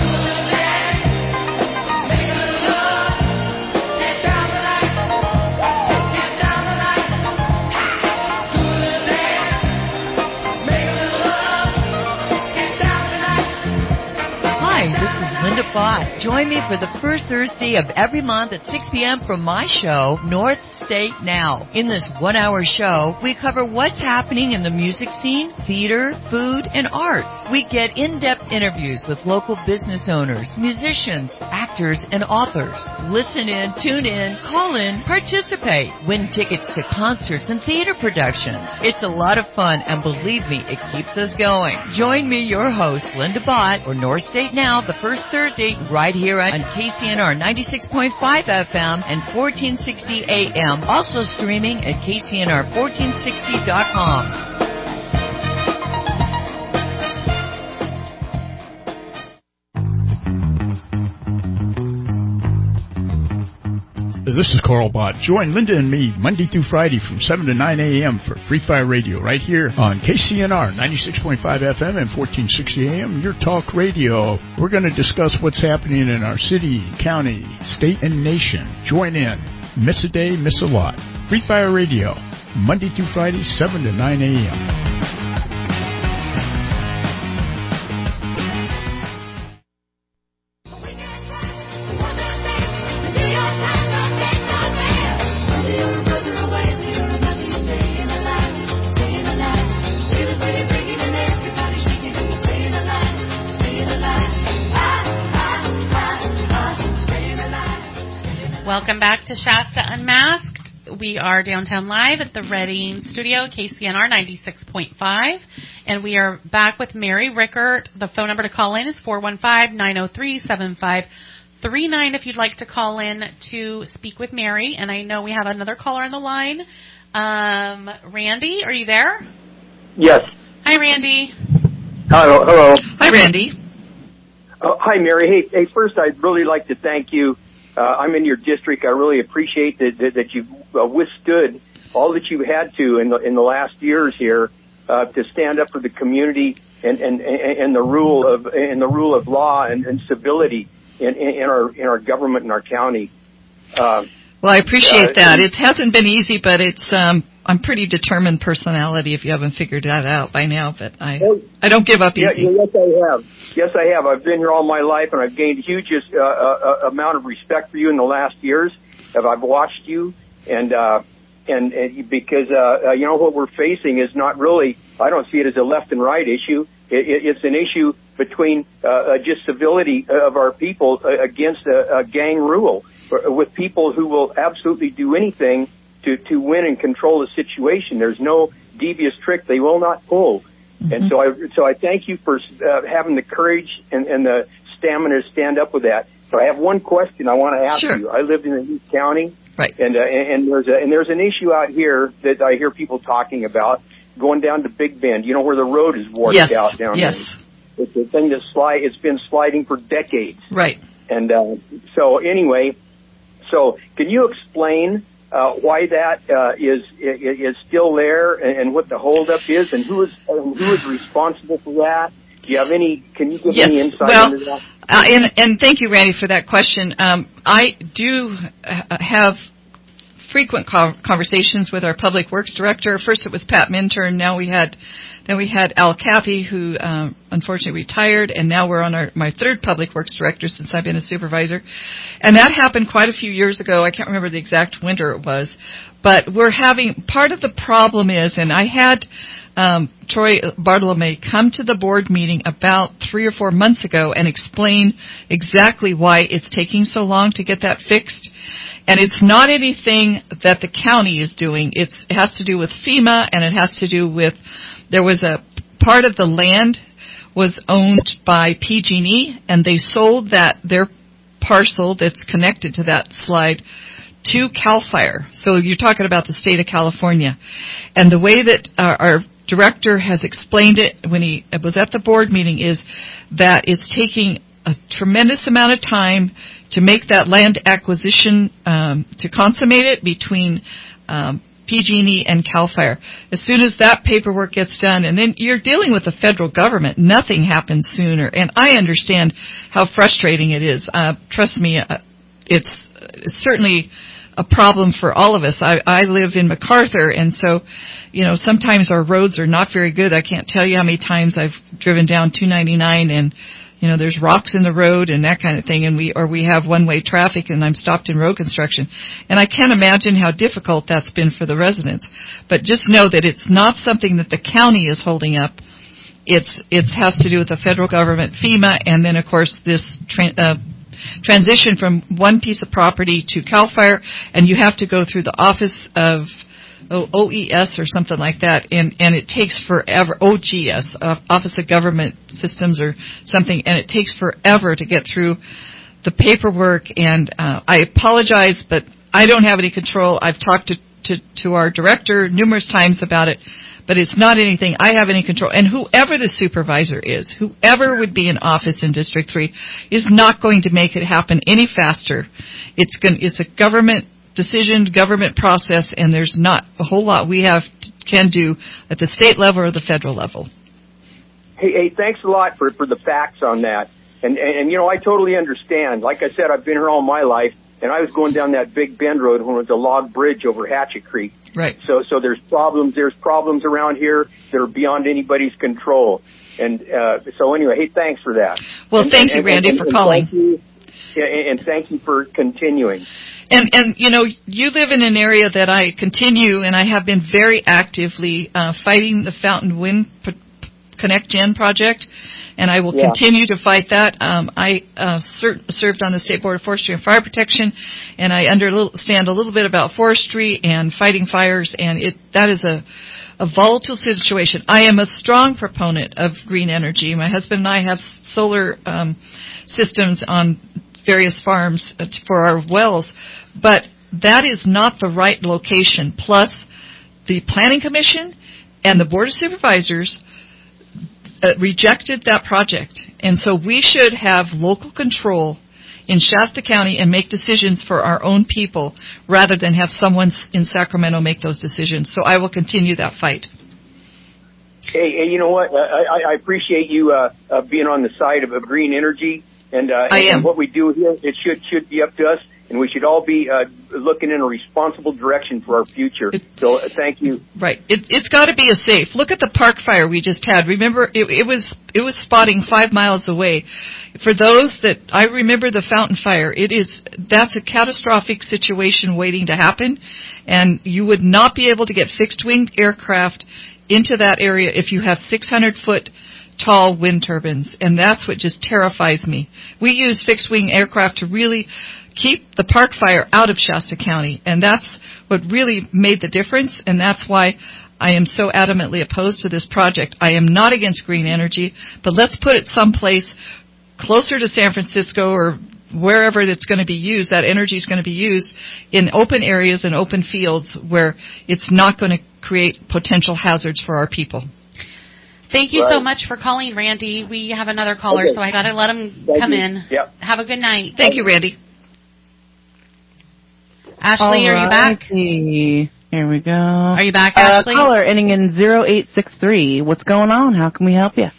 Hi, this is Linda Bott. Join me for the first Thursday of every month at six p.m. for my show, North State Now. In this one-hour show, we cover what's happening in the music scene, theater, food, and arts. We get in-depth interviews with local business owners, musicians, actors, and authors. Listen in, tune in, call in, participate, win tickets to concerts and theater productions. It's a lot of fun, and believe me, it keeps us going. Join me, your host, Linda Bott, for North State Now, the first Thursday, right here on K C N R ninety-six point five F M and fourteen sixty A M. Also streaming at K C N R fourteen sixty dot com. This is Carl Bott. Join Linda and me Monday through Friday from seven to nine a.m. for Free Fire Radio right here on K C N R ninety-six point five F M and fourteen sixty A M, your talk radio. We're going to discuss what's happening in our city, county, state, and nation. Join in. Miss a day, miss a lot. Free Fire Radio, Monday through Friday, seven to nine a.m. Welcome back to Shasta Unmasked. We are downtown live at the Reading studio, K C N R ninety-six point five, and we are back with Mary Rickert. The phone number to call in is four one five, nine oh three, seven five three nine if you'd like to call in to speak with Mary. And I know we have another caller on the line. Um, Randy, are you there? Yes. Hi, Randy. Hello. Hello. Hi, Randy. Uh, hi, Mary. Hey, hey, first, I'd really like to thank you. Uh, I'm in your district. I really appreciate that that, that you've uh, withstood all that you had to in the in the last years here uh, to stand up for the community and and, and the rule of and the rule of law and, and civility in, in our in our government and our county. Uh, well, I appreciate uh, that. It hasn't been easy, but it's um, I'm pretty determined personality. If you haven't figured that out by now, but I I don't give up easy. Yeah, yes, I have. Yes, I have. I've been here all my life, and I've gained huge uh, uh, amount of respect for you in the last years. I've watched you, and uh, and, and because uh, you know what we're facing is not really. I don't see it as a left and right issue. It, it, it's an issue between uh, just civility of our people against a, a gang rule, with people who will absolutely do anything to to win and control the situation. There's no devious trick they will not pull. Mm-hmm. And so I, so I thank you for uh, having the courage and, and the stamina to stand up with that. So I have one question I want to ask sure. you. I lived in East County, right? And uh, and there's a and there's an issue out here that I hear people talking about going down to Big Bend. You know where the road is washed yes. out down yes. there. It's a thing that slide. It's been sliding for decades, right? And uh, so anyway, so can you explain? Uh, why that uh, is, is is still there, and, and what the holdup is, and who is and who is responsible for that? Do you have any? Can you give yes. any insight well, into that? Uh, and, and thank you, Randy, for that question. Um, I do have frequent conversations with our public works director. First, it was Pat Minturn. Now we had then we had Al Cappy, who um, unfortunately retired, and now we're on our my third public works director since I've been a supervisor. And that happened quite a few years ago. I can't remember the exact winter it was, but we're having part of the problem is, and I had um, Troy Bartolome come to the board meeting about three or four months ago and explain exactly why it's taking so long to get that fixed. And it's not anything that the county is doing. It's, it has to do with FEMA, and it has to do with, there was a part of the land was owned by P G and E, and they sold that, their parcel that's connected to that slide to CAL FIRE. So you're talking about the state of California. And the way that our, our director has explained it when he was at the board meeting is that it's taking a tremendous amount of time to make that land acquisition, um, to consummate it between um, P G and E and CAL FIRE. As soon as that paperwork gets done, and then you're dealing with the federal government, nothing happens sooner. And I understand how frustrating it is. Uh, trust me, uh, it's, it's certainly a problem for all of us. I, I live in MacArthur, and so, you know, sometimes our roads are not very good. I can't tell you how many times I've driven down two ninety-nine and, you know, there's rocks in the road and that kind of thing, and we or we have one-way traffic, and I'm stopped in road construction. And I can't imagine how difficult that's been for the residents. But just know that it's not something that the county is holding up. It's it has to do with the federal government, FEMA, and then, of course, this tra- uh, transition from one piece of property to CAL FIRE, and you have to go through the Office of O E S or something like that, and, and it takes forever, O G S, uh, Office of Government Systems or something, and it takes forever to get through the paperwork, and uh, I apologize, but I don't have any control. I've talked to, to, to our director numerous times about it, but it's not anything I have any control. And whoever the supervisor is, whoever would be in office in District three, is not going to make it happen any faster. It's going, it's a government decision government process, and there's not a whole lot we have can do at the state level or the federal level. Hey, hey, thanks a lot for, for the facts on that. And, and, and, you know, I totally understand. Like I said, I've been here all my life, and I was going down that Big Bend Road when it was a log bridge over Hatchet Creek. Right. So, so there's problems, there's problems around here that are beyond anybody's control. And, uh, so anyway, hey, thanks for that. Well, and, thank and, you, Randy, and, for and calling. Thank you, and, and thank you for continuing. And, and, you know, you live in an area that I continue, and I have been very actively uh, fighting the Fountain Wind P- Connect Gen project, and I will Yeah. continue to fight that. Um, I uh, ser- served on the State Board of Forestry and Fire Protection, and I understand a little bit about forestry and fighting fires, and it that is a, a volatile situation. I am a strong proponent of green energy. My husband and I have solar um, systems on various farms for our wells, but that is not the right location. Plus, the Planning Commission and the Board of Supervisors uh, rejected that project. And so we should have local control in Shasta County and make decisions for our own people rather than have someone in Sacramento make those decisions. So I will continue that fight. Hey, hey you know what? I, I appreciate you uh, uh, being on the side of, of green energy. And, uh, I and am. what we do here, it should should be up to us, and we should all be uh, looking in a responsible direction for our future. It, so uh, thank you. Right. It, it's got to be a safe. Look at the park fire we just had. Remember, it, it was it was spotting five miles away. For those that I remember the Fountain Fire, it is that's a catastrophic situation waiting to happen, and you would not be able to get fixed-wing aircraft into that area if you have six hundred foot tall wind turbines, and that's what just terrifies me. We use fixed-wing aircraft to really keep the park fire out of Shasta County, and that's what really made the difference, and that's why I am so adamantly opposed to this project. I am not against green energy, but let's put it someplace closer to San Francisco or wherever it's going to be used, that energy is going to be used in open areas and open fields where it's not going to create potential hazards for our people. Thank you Right. so much for calling, Randy. We have another caller, Okay. so I got to let him Thank come you. in. Yep. Have a good night. Thank you, Randy. Ashley, are you back? Alrighty. Here we go. Are you back, Uh, Ashley? caller ending in zero eight six three. What's going on? How can we help you?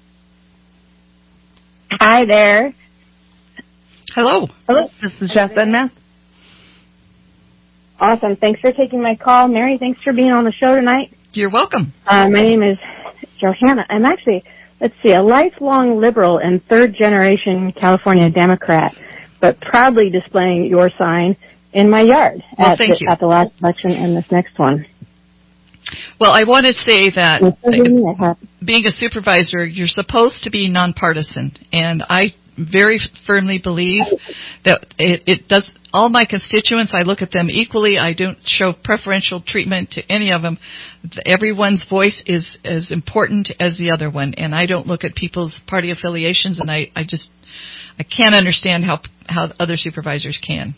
Hi there. Hello. Hello. This is Shasta and Mast. Awesome. Thanks for taking my call. Mary, thanks for being on the show tonight. You're welcome. Uh, my name is Johanna. I'm actually, let's see, a lifelong liberal and third-generation California Democrat, but proudly displaying your sign in my yard Well, at, thank the, you. at the last election and this next one. Well, I want to say that Yes, being a supervisor, you're supposed to be nonpartisan, and I very firmly believe that it, it does. All my constituents, I look at them equally. I don't show preferential treatment to any of them. Everyone's voice is as important as the other one, and I don't look at people's party affiliations. And I, I just, I can't understand how how other supervisors can.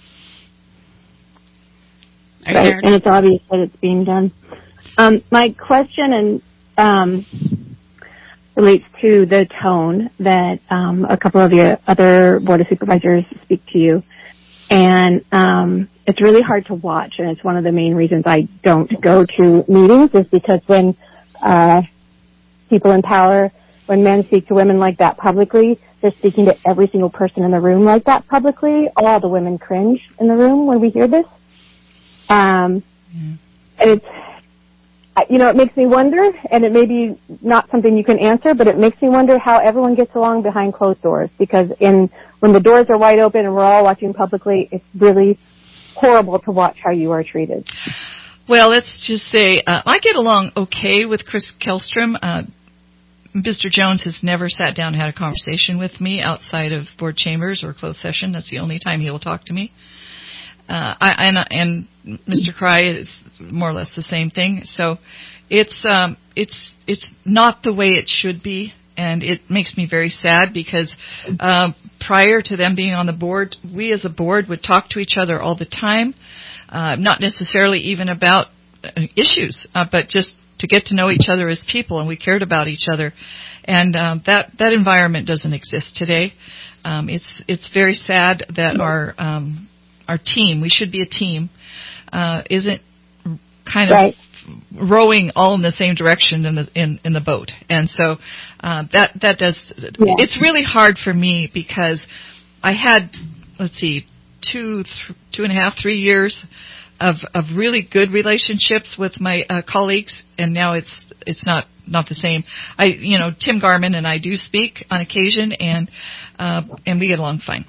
right, and it's obvious that it's being done. Um, my question and um, relates to the tone that um, a couple of your other Board of Supervisors speak to you. And um, it's really hard to watch, and it's one of the main reasons I don't go to meetings is because when uh, people in power, when men speak to women like that publicly, they're speaking to every single person in the room like that publicly. All the women cringe in the room when we hear this. Um, yeah. And it's, you know, it makes me wonder, and it may be not something you can answer, but it makes me wonder how everyone gets along behind closed doors. Because in when the doors are wide open and we're all watching publicly, it's really horrible to watch how you are treated. Well, let's just say uh, I get along okay with Chris Kellstrom. Uh, Mister Jones has never sat down and had a conversation with me outside of board chambers or closed session. That's the only time he will talk to me. Uh, I, and, and Mister Cry is more or less the same thing. So it's um, it's it's not the way it should be, and it makes me very sad because uh, prior to them being on the board, we as a board would talk to each other all the time, uh, not necessarily even about uh, issues, uh, but just to get to know each other as people, and we cared about each other. And um, that that environment doesn't exist today. Um, it's it's very sad that our um, our team, we should be a team, uh, isn't kind of right. rowing all in the same direction in the in, in the boat. And so uh, that that does yeah. It's really hard for me because I had, let's see, two th- two and a half, three years of of really good relationships with my uh, colleagues, and now it's it's not not the same. I you know Tim Garman and I do speak on occasion, and uh, and we get along fine.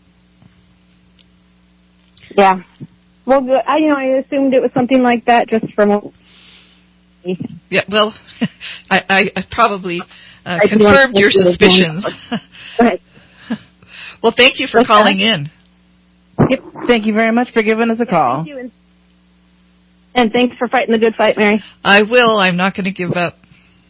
Yeah. Well, good. I you know I assumed it was something like that just from. Yeah. Well, I, I, I probably uh, confirmed your suspicions. Right. Well, thank you for okay. calling in. Yep. Thank you very much for giving us a call. Thank you. And thanks for fighting the good fight, Mary. I will. I'm not going to give up.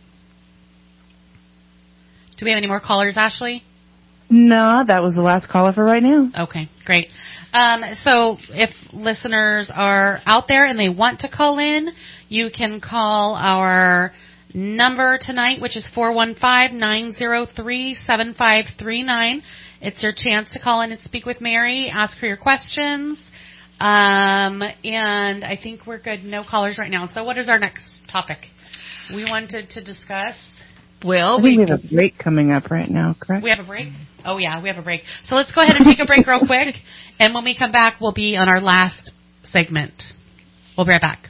Do we have any more callers, Ashley? No, that was the last caller for right now. Okay, great. Um, so if listeners are out there and they want to call in, you can call our number tonight, which is four one five, nine zero three, seven five three nine. It's your chance to call in and speak with Mary, ask her your questions. Um, and I think we're good. No callers right now. So what is our next topic? We wanted to discuss. Well, I think we, we have a break coming up right now, correct? We have a break? Oh, yeah, we have a break. So let's go ahead and take a break real quick. And when we come back, we'll be on our last segment. We'll be right back.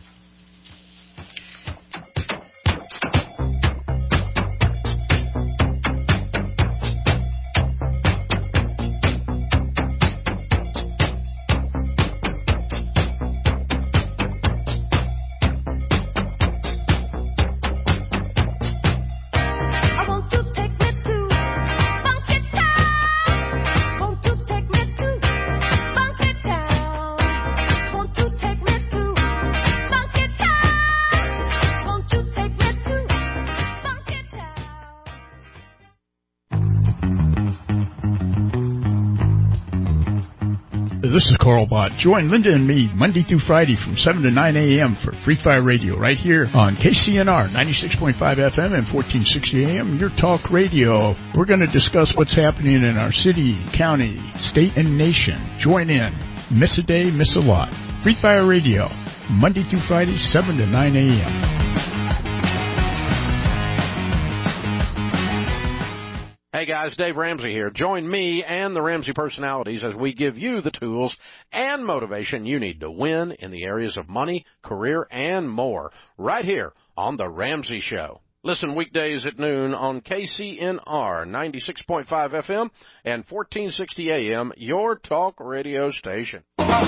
This is Carl Bott. Join Linda and me Monday through Friday from seven to nine a.m. for Free Fire Radio right here on K C N R ninety-six point five F M and fourteen sixty A M, your talk radio. We're going to discuss what's happening in our city, county, state, and nation. Join in. Miss a day, miss a lot. Free Fire Radio, Monday through Friday, seven to nine a.m. Hey guys, Dave Ramsey here. Join me and the Ramsey personalities as we give you the tools and motivation you need to win in the areas of money, career, and more right here on The Ramsey Show. Listen weekdays at noon on K C N R ninety-six point five F M and fourteen sixty A M, your talk radio station.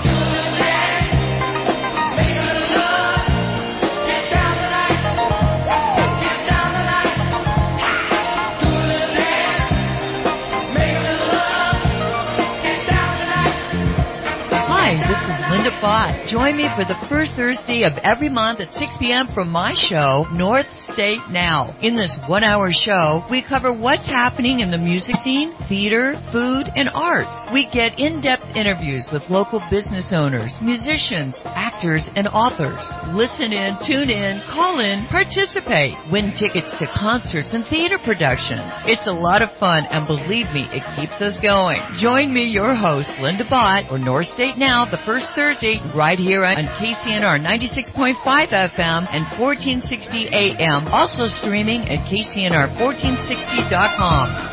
Linda Bott. Join me for the first Thursday of every month at six p.m. from my show, North State Now. In this one-hour show, we cover what's happening in the music scene, theater, food, and arts. We get in-depth interviews with local business owners, musicians, actors, and authors. Listen in, tune in, call in, participate, win tickets to concerts and theater productions. It's a lot of fun, and believe me, it keeps us going. Join me, your host, Linda Bott, for North State Now, the first Thursday, right here on K C N R ninety-six point five F M and fourteen sixty A M. Also streaming at K C N R fourteen sixty dot com.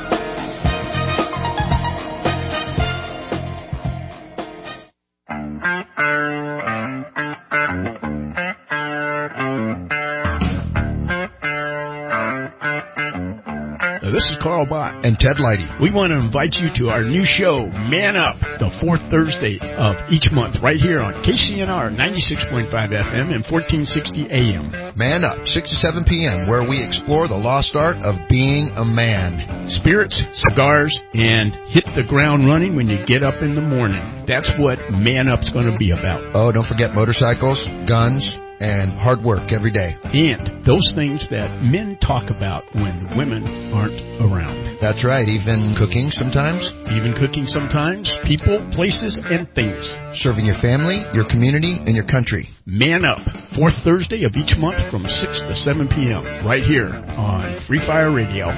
This is Carl Bott and Ted Leidy. We want to invite you to our new show, Man Up, the fourth Thursday of each month, right here on K C N R ninety-six point five F M and fourteen sixty A M. Man Up, six to seven p.m., where we explore the lost art of being a man. Spirits, cigars, and hit the ground running when you get up in the morning. That's what Man Up's going to be about. Oh, don't forget motorcycles, guns, and hard work every day. And those things that men talk about when women aren't around. That's right, even cooking sometimes. Even cooking sometimes. People, places, and things. Serving your family, your community, and your country. Man Up, fourth Thursday of each month from six to seven p.m. right here on Free Fire Radio.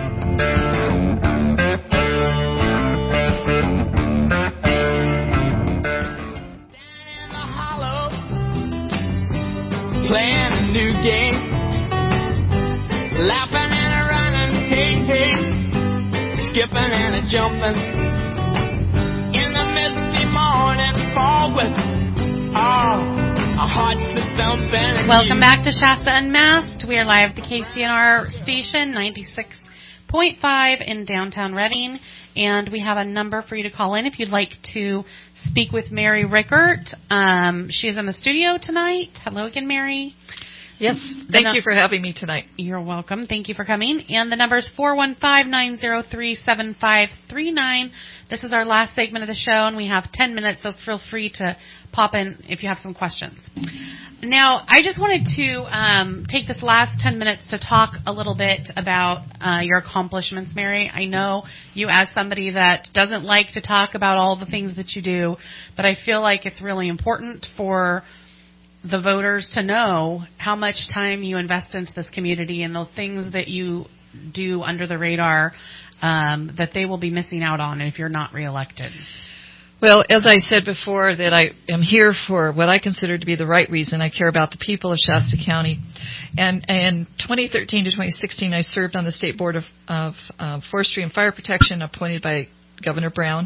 jumping in the misty morning fog with all our hearts are thumping. Welcome back to Shasta Unmasked. We are live at the K C N R station, ninety-six point five in downtown Reading, and we have a number for you to call in if you'd like to speak with Mary Rickert. Um, she is in the studio tonight. Hello again, Mary. Yes, thank no- you for having me tonight. You're welcome. Thank you for coming. And the number is four one five, nine zero three, seven five three nine. This is our last segment of the show, and we have ten minutes, so feel free to pop in if you have some questions. Now, I just wanted to um, take this last ten minutes to talk a little bit about uh, your accomplishments, Mary. I know you as somebody that doesn't like to talk about all the things that you do, but I feel like it's really important for the voters to know how much time you invest into this community and the things that you do under the radar um, that they will be missing out on if you're not reelected. Well, as I said before, that I am here for what I consider to be the right reason. I care about the people of Shasta County. And in twenty thirteen to twenty sixteen, I served on the State Board of, of uh, Forestry and Fire Protection appointed by Governor Brown.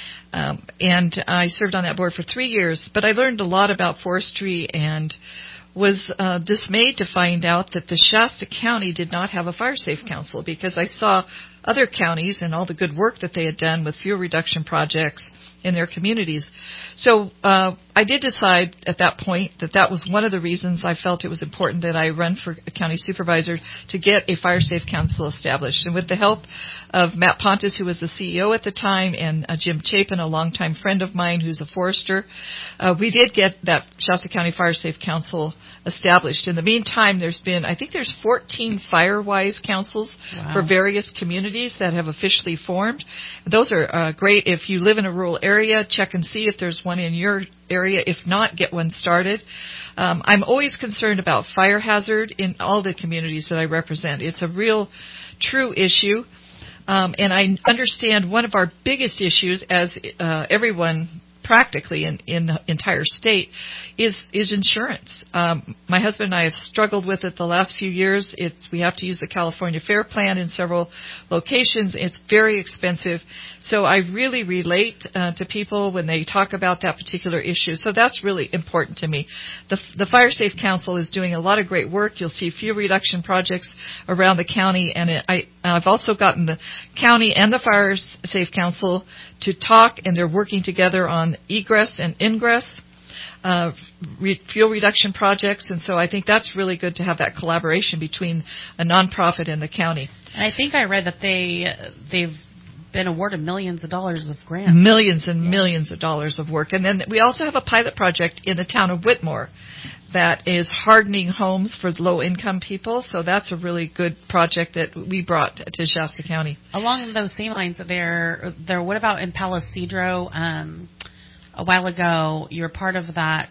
Um, and I served on that board for three years. But I learned a lot about forestry and was uh, dismayed to find out that the Shasta County did not have a fire safe council, because I saw other counties and all the good work that they had done with fuel reduction projects in their communities. So uh, I did decide at that point that that was one of the reasons I felt it was important that I run for a county supervisor to get a fire safe council established. And with the help of Matt Pontus, who was the C E O at the time, and uh, Jim Chapin, a longtime friend of mine who's a forester, uh, we did get that Shasta County Fire Safe Council established. In the meantime, there's been, I think there's fourteen Firewise councils wow. for various communities that have officially formed. Those are uh, great. If you live in a rural area, check and see if there's one in your area. If not, get one started. Um, I'm always concerned about fire hazard in all the communities that I represent. It's a real, true issue. Um, and I understand one of our biggest issues, as uh, everyone practically in, in the entire state, is is insurance. Um, my husband and I have struggled with it the last few years. It's we have to use the California Fair Plan in several locations. It's very expensive. So I really relate uh, to people when they talk about that particular issue. So that's really important to me. The, the Fire Safe Council is doing a lot of great work. You'll see fuel reduction projects around the county, and it, I, I've also gotten the county and the Fire Safe Council to talk, and they're working together on egress and ingress uh, re- fuel reduction projects, and so I think that's really good to have that collaboration between a nonprofit and the county. And I think I read that they they've been awarded millions of dollars of grants. Millions and yeah. millions of dollars of work. And then we also have a pilot project in the town of Whitmore that is hardening homes for low-income people. So that's a really good project that we brought to Shasta County. Along those same lines, there, there. What about in Palo Cedro? Um, a while ago, you were part of that,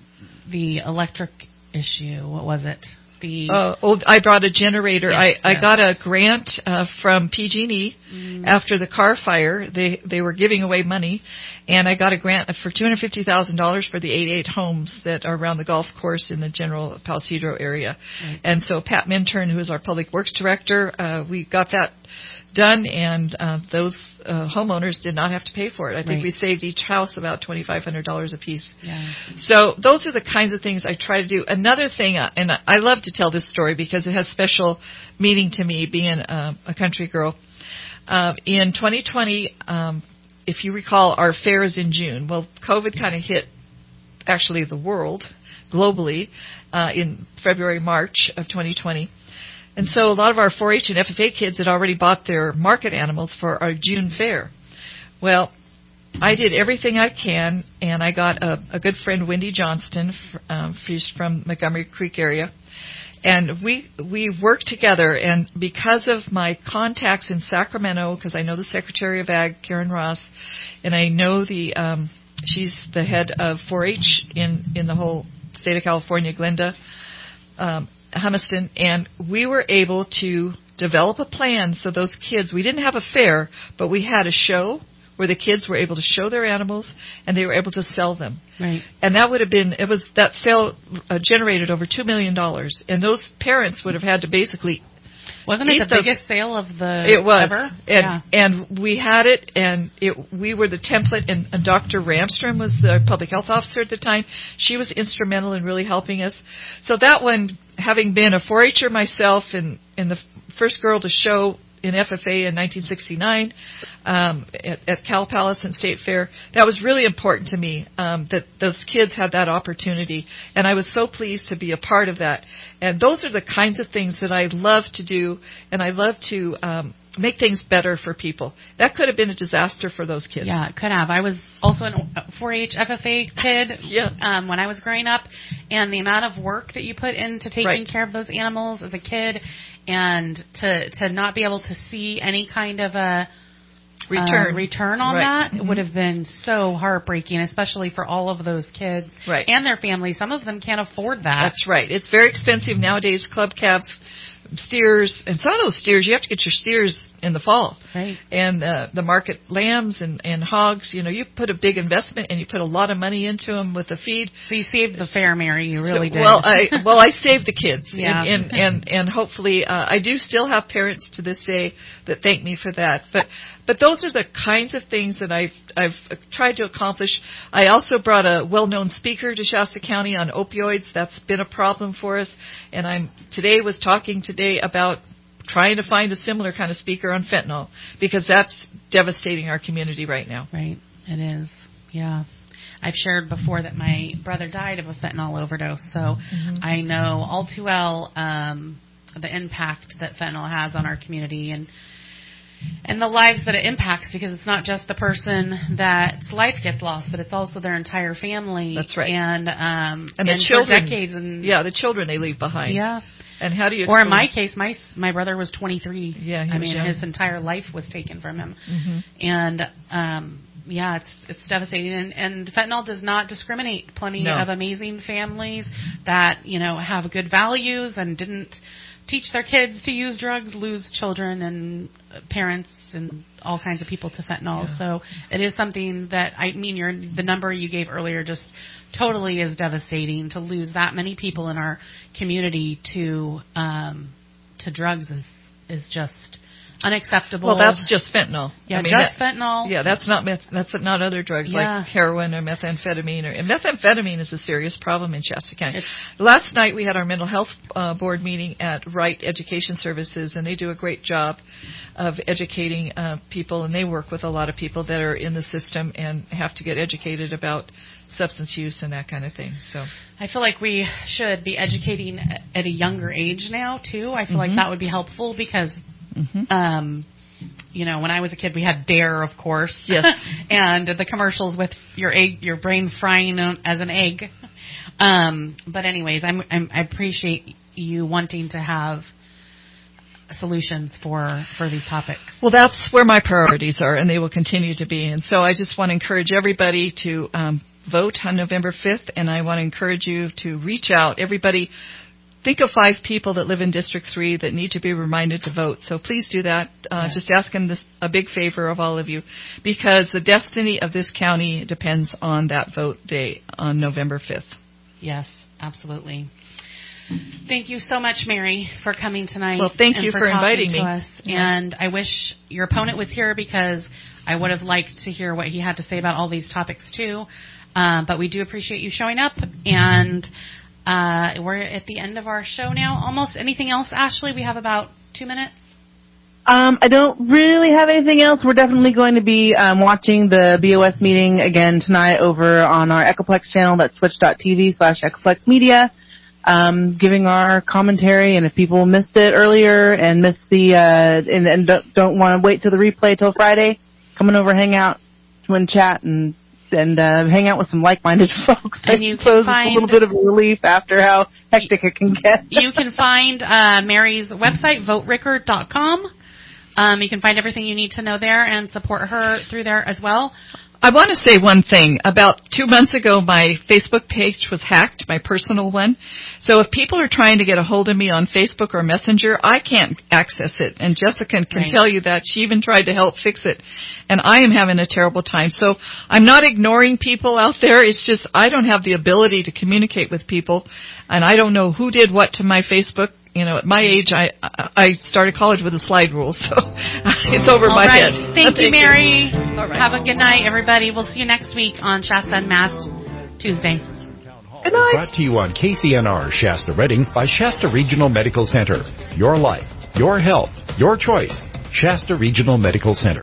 the electric issue. What was it? The uh, oh, I brought a generator. Yes, I, yes. I got a grant uh, from P G and E mm. after the car fire. They they were giving away money, and I got a grant for two hundred fifty thousand dollars for the eighty-eight homes that are around the golf course in the general Palo Cedro area. Right. And so Pat Minturn, who is our public works director, uh, we got that done, and uh, those uh, homeowners did not have to pay for it. I think right. we saved each house about twenty-five hundred dollars a piece. Yeah. So those are the kinds of things I try to do. Another thing, uh, and I love to tell this story because it has special meaning to me, being uh, a country girl. Uh, in twenty twenty, um, if you recall, our fair is in June. Well, COVID kind of hit, actually, the world globally uh, in February, March of twenty twenty. And so a lot of our four H and F F A kids had already bought their market animals for our June fair. Well, I did everything I can, and I got a, a good friend, Wendy Johnston, um, she's from Montgomery Creek area, and we we worked together. And because of my contacts in Sacramento, because I know the Secretary of Ag, Karen Ross, and I know the um, she's the head of four H in in the whole state of California, Glenda Um, Humiston, and we were able to develop a plan so those kids, we didn't have a fair, but we had a show where the kids were able to show their animals and they were able to sell them. Right. And that would have been, it was, that sale uh, generated over two million dollars. And those parents would have had to basically Wasn't it eat the biggest sale of the It was, ever? and Yeah. and we had it, and it we were the template. And, and Doctor Ramstrom was the public health officer at the time. She was instrumental in really helping us. So that one, having been a four H er myself, and and the first girl to show in F F A in nineteen sixty-nine um, at, at Cal Palace and State Fair. That was really important to me, um, that those kids had that opportunity, and I was so pleased to be a part of that. And those are the kinds of things that I love to do, and I love to um, make things better for people. That could have been a disaster for those kids. Yeah, it could have. I was also a four H F F A kid yeah. um, when I was growing up, and the amount of work that you put into taking right. care of those animals as a kid, and to to not be able to see any kind of a return uh, return on right. that mm-hmm. would have been so heartbreaking, especially for all of those kids right. and their families. Some of them can't afford that. That's right. It's very expensive nowadays. Club calves, steers, and some of those steers, you have to get your steers in the fall. Right. And uh, the market lambs and, and hogs, you know, you put a big investment and you put a lot of money into them with the feed. So you saved the fair, Mary. You really so, did. Well, I well I saved the kids. Yeah. And and and, and hopefully uh, I do still have parents to this day that thank me for that. But but those are the kinds of things that I've I've tried to accomplish. I also brought a well-known speaker to Shasta County on opioids. That's been a problem for us. And I'm today was talking today about trying to find a similar kind of speaker on fentanyl, because that's devastating our community right now. Right. It is. Yeah. I've shared before that my brother died of a fentanyl overdose, so mm-hmm. I know all too well um, the impact that fentanyl has on our community and and the lives that it impacts, because it's not just the person that's life gets lost, but it's also their entire family. That's right. And um, and the and children, for decades. And, yeah, the children they leave behind. Yeah. And how do you? Or in my case, my my brother was twenty-three. Yeah, he I was mean, young. his entire life was taken from him. Mm-hmm. And um, yeah, it's it's devastating. And, and fentanyl does not discriminate. Plenty no. of amazing families that you know have good values and didn't teach their kids to use drugs lose children and parents and all kinds of people to fentanyl. Yeah. So it is something that I mean, your the number you gave earlier just totally is devastating. To lose that many people in our community to um, to drugs is is just unacceptable. Well, that's just fentanyl. Yeah, I mean, just that, fentanyl. Yeah, that's not meth, that's not other drugs yeah. like heroin or methamphetamine. Or and methamphetamine is a serious problem in Shasta County. It's, Last night we had our mental health uh, board meeting at Wright Education Services, and they do a great job of educating uh, people, and they work with a lot of people that are in the system and have to get educated about substance use and that kind of thing. So I feel like we should be educating at a younger age now too. I feel mm-hmm. like that would be helpful because mm-hmm. um you know, when I was a kid we had Dare, of course. Yes. And the commercials with your egg your brain frying as an egg. Um but anyways, I'm, I'm I appreciate you wanting to have solutions for for these topics. Well, that's where my priorities are, and they will continue to be. And so I just want to encourage everybody to um vote on November fifth, and I want to encourage you to reach out. Everybody, think of five people that live in District three that need to be reminded to vote. So please do that. Uh, yes. Just asking this, a big favor of all of you, because the destiny of this county depends on that vote day on November fifth. Yes, absolutely. Thank you so much, Mary, for coming tonight. Well, thank and you for, for talking inviting to me. us. Yeah. And I wish your opponent was here, because I would have liked to hear what he had to say about all these topics too. Uh, but we do appreciate you showing up, and uh, we're at the end of our show now. Almost. Anything else, Ashley? We have about two minutes. Um, I don't really have anything else. We're definitely going to be um, watching the B O S meeting again tonight over on our Echoplex channel. That's twitch.tv slash Echoplex Media. Um, giving our commentary, and if people missed it earlier and missed the uh, and, and don't, don't want to wait till the replay till Friday, come on over, hang out, and chat, and and uh, hang out with some like-minded folks. And I you suppose can find it's a little bit of a relief after how hectic it can get. You can find uh, Mary's website, vote rickard dot com. Um, you can find everything you need to know there and support her through there as well. I want to say one thing. About two months ago, my Facebook page was hacked, my personal one. So if people are trying to get a hold of me on Facebook or Messenger, I can't access it. And Jessica can, can right. tell you that. She even tried to help fix it. And I am having a terrible time. So I'm not ignoring people out there. It's just I don't have the ability to communicate with people. And I don't know who did what to my Facebook You know, at my age, I I started college with a slide rule, so it's over All my right. head. Thank, Thank you, Mary. You. All right. Have a good night, everybody. We'll see you next week on Shasta Unmasked Tuesday. Good night. Brought to you on K C N R Shasta Redding by Shasta Regional Medical Center. Your life, your health, your choice. Shasta Regional Medical Center.